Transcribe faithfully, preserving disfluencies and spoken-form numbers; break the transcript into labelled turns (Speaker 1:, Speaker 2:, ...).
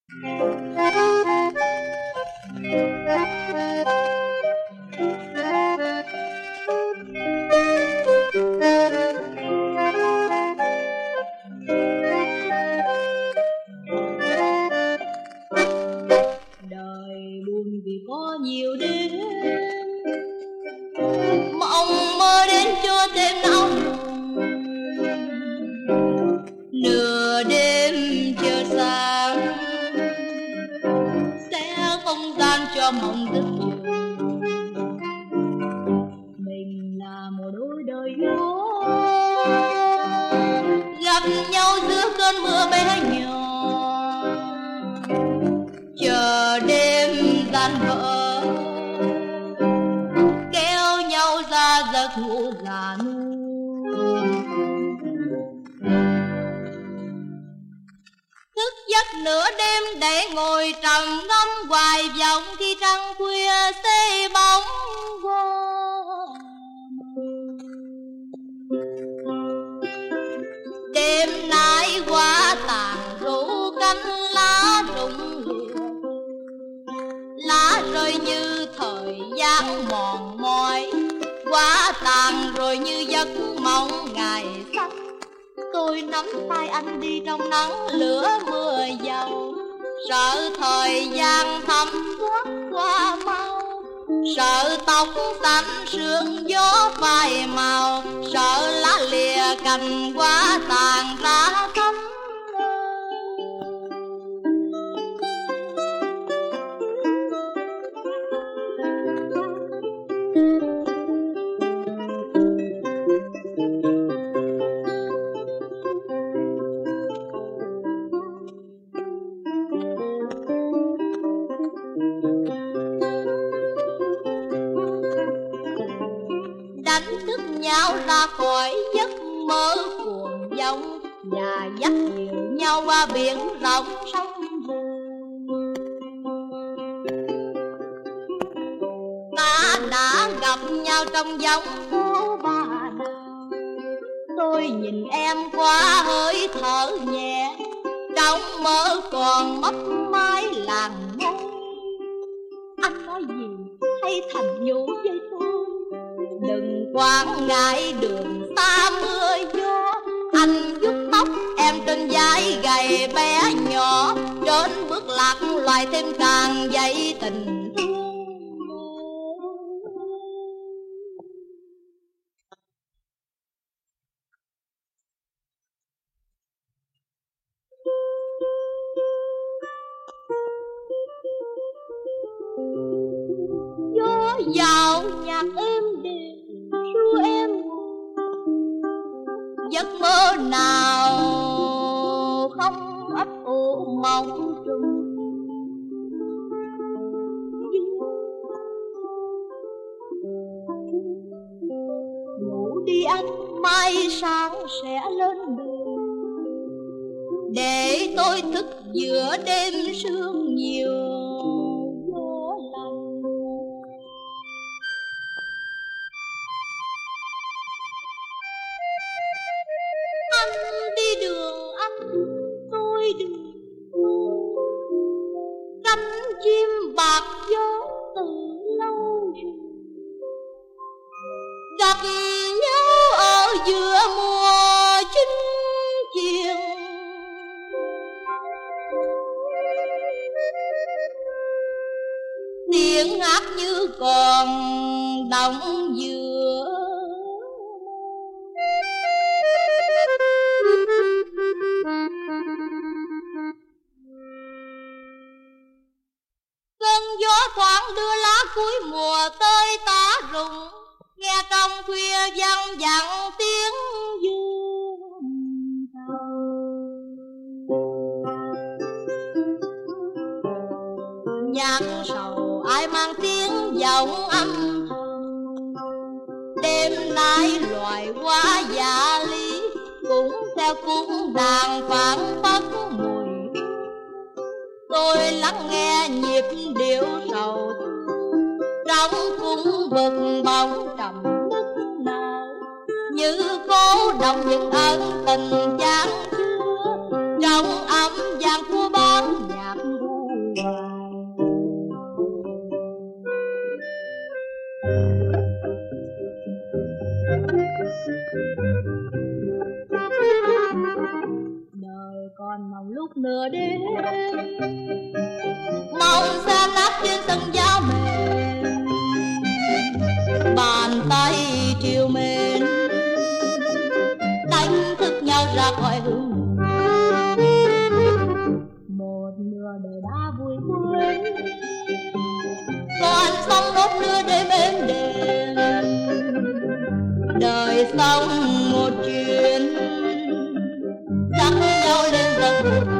Speaker 1: Đời buồn vì có nhiều đêm mộng mơ đến chưa thêm náo nửa đêm chưa sáng sẽ không gian cho mộng thức trường. Mình là một đôi đời yêu gặp nhau giữa cơn mưa bé nhỏ, chờ đêm tan vỡ kéo nhau ra giấc ngủ già nua. Thức giấc nửa đêm để ngồi trầm ngâm hoài vọng khi trăng khuya xây bóng qua. Đêm nay quá tàn rủ cánh lá rụng lìa, lá rơi như thời gian mòn mỏi, quá tàn rồi như giấc mộng ngày xanh. Tôi nắm tay anh đi trong nắng lửa mưa dầu, sợ thời gian thấm thoát qua mau, sợ tóc xanh sương gió phai màu, sợ lá lìa cành quá tàn ra thấm. Đánh thức nhau ra khỏi giấc mơ cuồng vọng và dắt dìu nhau qua biển rộng sông rừng. Ta đã gặp nhau trong giấc phố Bà Đào, tôi nhìn em qua hơi thở nhẹ, trong mơ còn mấp mái làn môi. Anh nói gì hay thầm nhủ với tôi, đừng quản ngại đường xa mưa gió. Anh vuốt tóc em trên vai gầy bé nhỏ, trên bước lạc loài thêm càng dậy tình thương. Gió vào nhạc êm đềm ru em, giấc mơ nào không ấp ủ mong trùng. Ngủ đi anh, mai sáng sẽ lên đường, để tôi thức giữa đêm sương nhiều gió lạnh. Anh đi đường anh, tôi đường, cánh chim bạc gió từ lâu rồi, gặp nhau ở giữa mùa chinh chiến. Tiếng hát như còn đọng giữa cơn gió thoáng đưa lá cuối mùa tơi tả rụng, nghe trong khuya văng vẳng tiếng dương thầu. Nhạc sầu ai mang tiếng giọng âm thầm, đêm nay loài hoa dạ lý cũng theo cung đàn phảng phất mùi. Tôi lắng nghe nhịp điệu sầu trong cung bừng bóng trầm nức nở, như cô đọc những ân tình chan chứa trong âm vang của ban nhạc. đêm, màu xa lát trên sân giá mềm, bàn tay chiều mến đánh thức nhau ra khỏi hương. Một nửa đời đã vui quên, còn sông đốt đưa đêm êm đềm. Đời sống một chuyến dắt nhau lên dòng